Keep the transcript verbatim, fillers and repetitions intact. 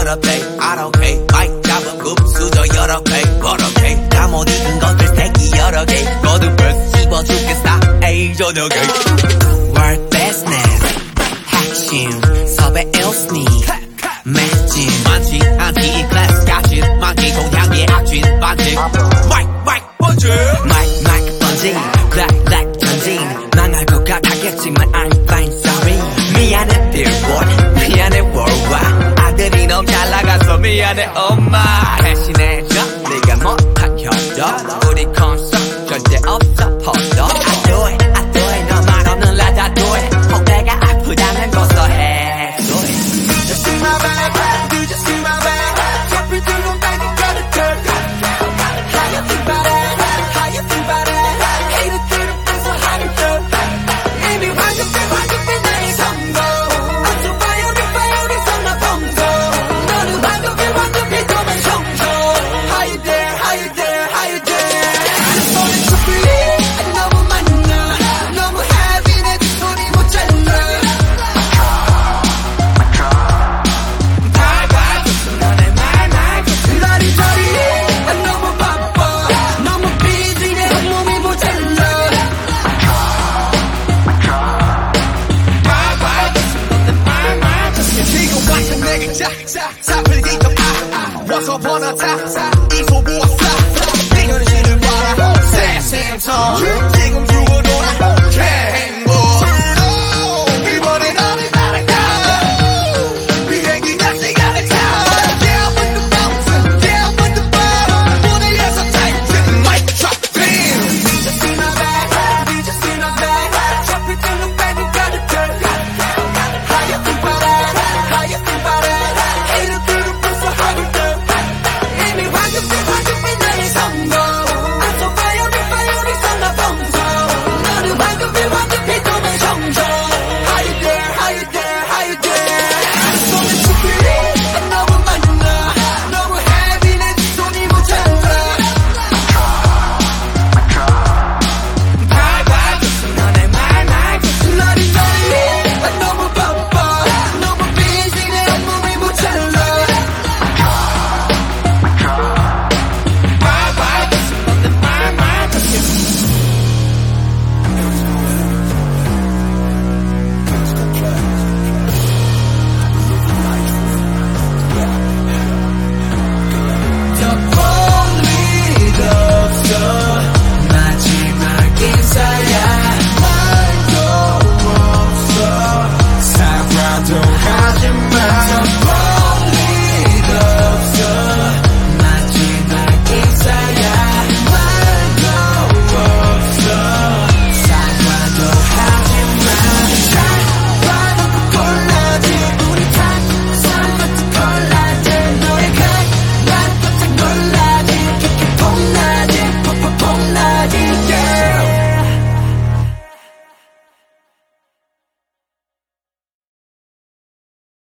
여러 배 I don't care 마이크 잡은 급수저 여러 배 What okay 나 못 익은 것들 새끼 여러 개 거듭을 씹어 죽겠다 에이 저녁에 World business 핵심 섭외 일스니 매진 많지 않지 이 클래스까지 많지 동향의 악진 반칙 마이크 마이크 번지 마이크 마이크 번지 블랙 블랙 전진 망할 것 같았겠지만 I'm fine sorry 미안해 dear boy 미안해 worldwide 아들이 너무 잘 나가서 미안해 엄마 대신해줘 네가 못한 협력 우리 콘서트 절대 없어 퍼져 I do it I do it 너만 없는 날 다 do it 혹 내가 아프다면 고소해 do it You see my back Do you see my back 옆을 들고 빨리 gotta turn How you feel about it How you feel about it Hate it through the face so how you feel 이미 완벽해 완벽해 나의 성공 I'm so fire fire 내 손나 봉도 너는 완벽해 완벽해 너만 성공 How you there How you there How you there Just wanted to breathe 너무 많나 너무 heavy 내 두 손이 못 잘라 너무 바빠 너무 busy 내 온몸이 모자라 지금 와서 내가 짝짝 잡을 뒤도 아 Once upon a time 이 소부와 싸 네 현실을 봐라 Same same song 지금 죽어도 나 okay